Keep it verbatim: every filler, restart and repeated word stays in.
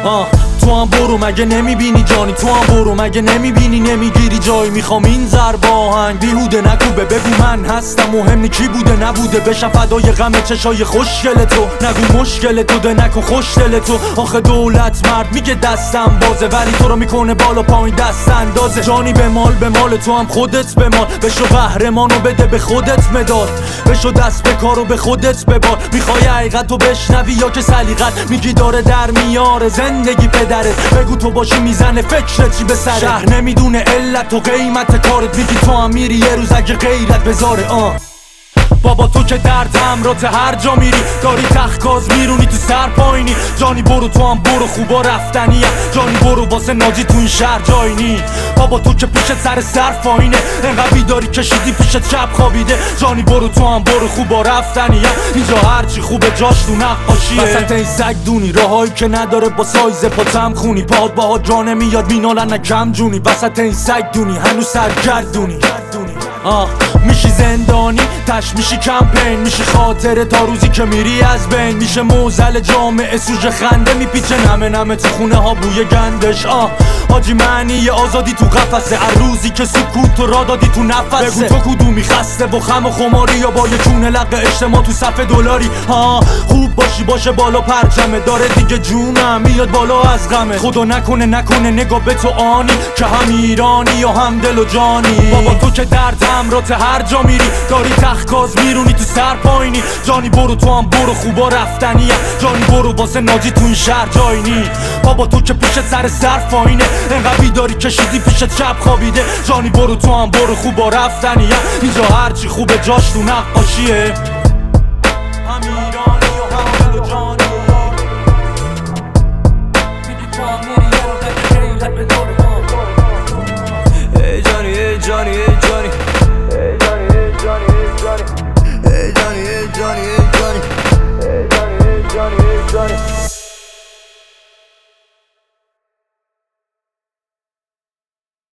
آه تو هم برو مگه نمیبینی جانی، تو هم برو مگه نمیبینی نمیگیری جایی. میخوام این ضرب آهنگ بیهوده نکوبه، بگو من هستم مهم نی کی بوده نبوده. بشم فدای غم چشای خوشگل تو، نگو مشکل تو ده نکن خوش دل تو. آخه دولت مرد میگه دستم بازه، ولی تو رو میکنه بالا پایین دست اندازه. جانی به مال به مال تو هم خودت به مال، بشو قهرمانو بده به خودت مداد، بشو دست به کارو به خودت ببار. میخوای حقیقتو بشنوی یا که سلیقت میگی داره در میاره زندگی پدرت. بگو تو باشی میزنه فکرت چی به سره، شهر نمیدونه علت و قیمت کارت. میگی تو هم میری یه روز اگه غیرت بذاره. آه بابا تو که درد همراته هر جا میری، داری تخت میرونی تو سر پایینی. جانی برو تو هم برو خوبا رفتنیه، جانی برو واسه ناجی تو این شهر جایی نی. بابا تو که پیشت سر سر فاینه، انقدر بیداری کشیدی پیشت شب خوابیده. جانی برو تو هم برو خوبا رفتنیه، اینجا هرچی خوبه جاش تو نقاشیه. وسط این سگ دونی راهایی که نداره با سایز پاتم خونی، پاد باها جا نمیاد مینالن نکم جونی. وسط این سگ دونی هنوز سرگردونی. آه میشی زندانی تش میشی کمپین، میشی خاطره تا روزی که میری از بین. میشه موزل جامعه سوژه خنده میپیچه نمه نمه تو خونه ها بوی گندش. آه حاجی معنی آزادی تو قفسه، هر روزی که سکوت تو را دادی تو نفسه. بگو تو کدومی خسته با خم و خماری، یا با یه کونه لقه اجتماع تو صفحه دلاری. ها خوب باشی باشه بالا پرچمه، داره دیگه جونم میاد بالا از غمه. خدا نکنه نکنه نگاه به تو آنی، که هم ایرانی یا هم دل و جانی. بابا تو که درد همراته هر جا میری، داری تخت میرونی تو سر پایینی. جانی برو تو هم برو خوبا رفتنیه، جانی برو واسه ناجی تو این شهر جایی نی. بابا تو که پیشت سر سر فاینه، انقدر بیداری کشیدی پیشت شب خوابیده. جانی برو تو هم برو خوبا رفتنیه، اینجا هرچی خوبه جاش تو نقاشیه. هم ایرانی و هم دل و جانی، میگی تو هم میری یه رو بده غیرت به دور ما. ای جانی ای جانی